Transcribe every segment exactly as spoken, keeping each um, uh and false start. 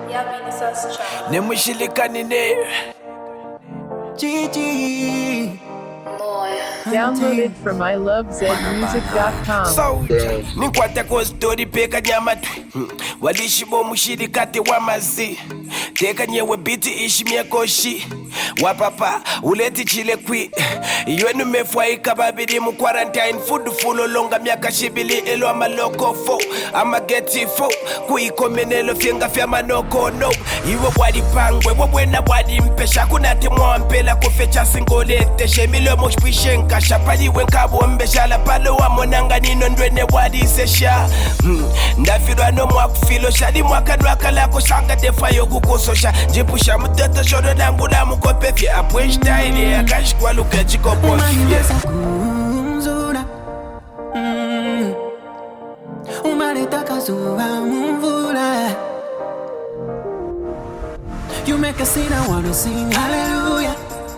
Nemushilikani G G. Downloaded from I love Z music dot com. Soldier nikwata ko story peka nyamatwi walishibo mushirikati wa mazi teka nyewe biti ishimye koshi wapapa uleti chile kwi yenu mefwaika babiri mu quarantine food full longa myaka shibili elo amaloko fo ama geti fo kuikomenelo fyenga fya manoko no iwe wali pangwe wabwena wali mpesha kunati mwampela kufecha singolete shemilo moshpishenka shapali wenkabo mbeshala palo wa monanga nino ndwene wali sesha mm. ndafirwa no mwakufilo shali mwakanwaka lako shanga defayo kukososha jipusha mtoto shodo nangula mukope fya apwe style ya kashikwa luka chiko bofi yes. Kumzura mm. Umaritaka zuwa mvula. You make a scene, I wanna sing hallelujah.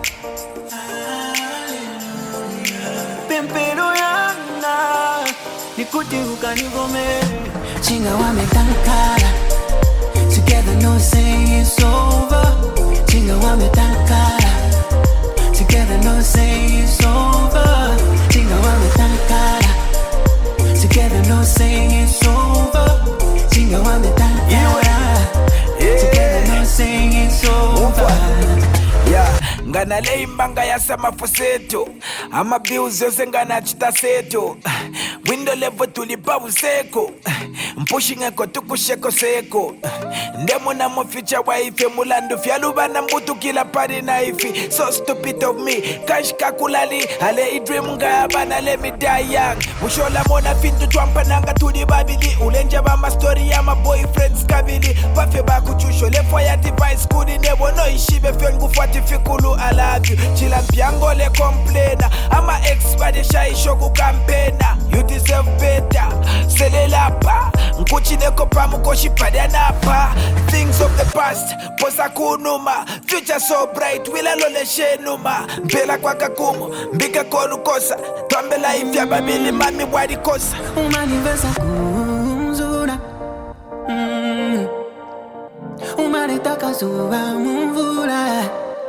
Pempero yana nikuti ukanigome. Chinga wametankara. Together no say it's over. Chinga wametankara. Together no say it's over. Chinga wametankara. Together no say it's over. Chinga wametankara. Together no say it's over. Yeah, ngana lei mbanga ya sama foseto ama bills yose ngana chita seto window level tulipa useko pushing eko tukusheko seko ndemo na mo future wife mulando fyaluba na mbutu kila pari na ifi so stupid of me cash kakulali ale dream ngaba na let me die young mushola mona fintu twampa nanga tuli babili ulenja ba ma story ya my boyfriends kabili bafe bakuchusho lefo ya device kudi nebo no ishibe fyo ngufuati fikulu I love you chila mpiango le complainer ama ex bade shai shoku campaigner you deserve better selela pa nkuchi neko pa mukoshi padana pa things of the past posa kunuma future so bright wila lole shenuma mbela kwa kakumu mbika konu kosa twambela ifya babili mami wadi kosa Umanivesa kumzura mm. Umaritaka zuwa mvula.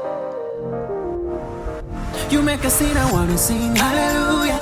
You make a scene, I wanna sing hallelujah.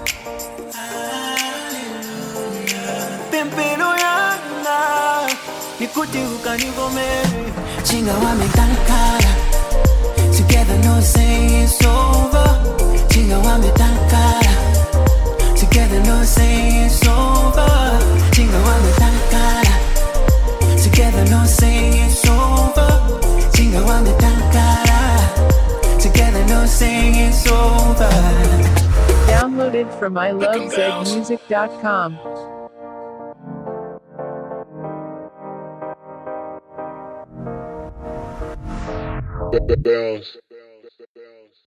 Pempero yana nikuti ukanigome. Chinga wametankara. Together no say it's over. Chinga wametankara. Together no say it's over. Chinga wametankara. Together no say it's over. Chinga wametankara. Together no say it's over. Downloaded from I love Z music dot com. The, the bells.